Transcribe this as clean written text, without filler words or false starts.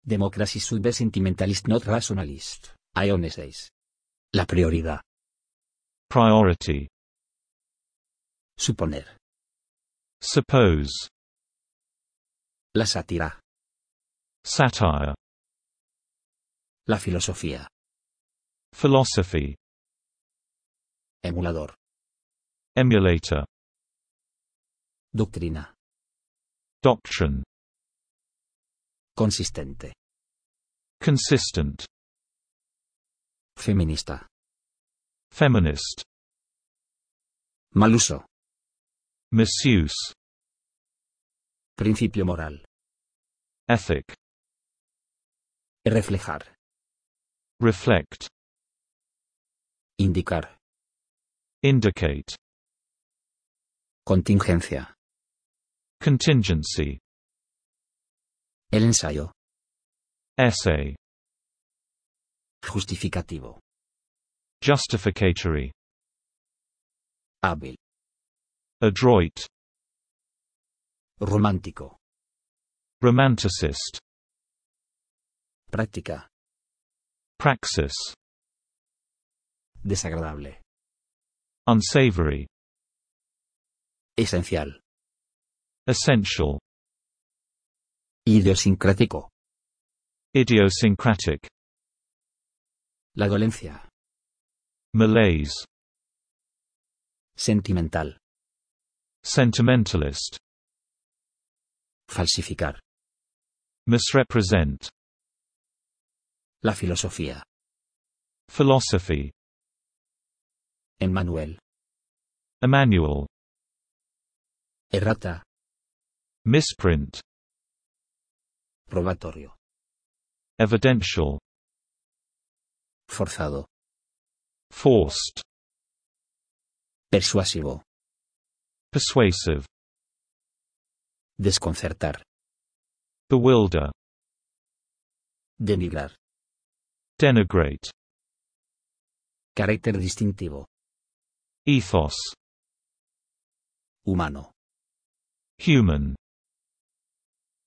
Democracy should be sentimentalist not rationalist. Ione 6. La prioridad. Priority. Suponer. Suppose. La sátira. Satire. La filosofía. Philosophy. Emulador. Emulator. Doctrina. Doctrine. Consistente. Consistent. Feminista. Feminist. Mal uso. Misuse. Principio moral. Ethic. Reflejar. Reflect. Indicar. Indicate. Contingencia. Contingency. El ensayo. Essay. Justificativo. Justificatory. Hábil. Adroit. Romántico. Romanticist. Práctica. Praxis. Desagradable. Unsavory. Esencial. Essential. Idiosincrático. Idiosyncratic. La dolencia. Malaise. Sentimental. Sentimentalist. Falsificar. Misrepresent. La filosofía. Philosophy. Emmanuel. A manual. Errata. Misprint. Probatorio. Evidential. Forzado. Forced. Persuasivo. Persuasive. Desconcertar. Bewilder. Denigrar. Denigrate. Carácter distintivo. Ethos. Humano. Human.